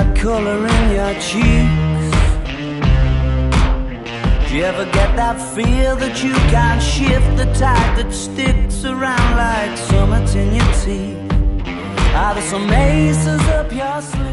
that color in your cheeks? Do you ever get that feel that you can't shift, the tide that sticks around like summits in your teeth? Are there some aces up your sleeve?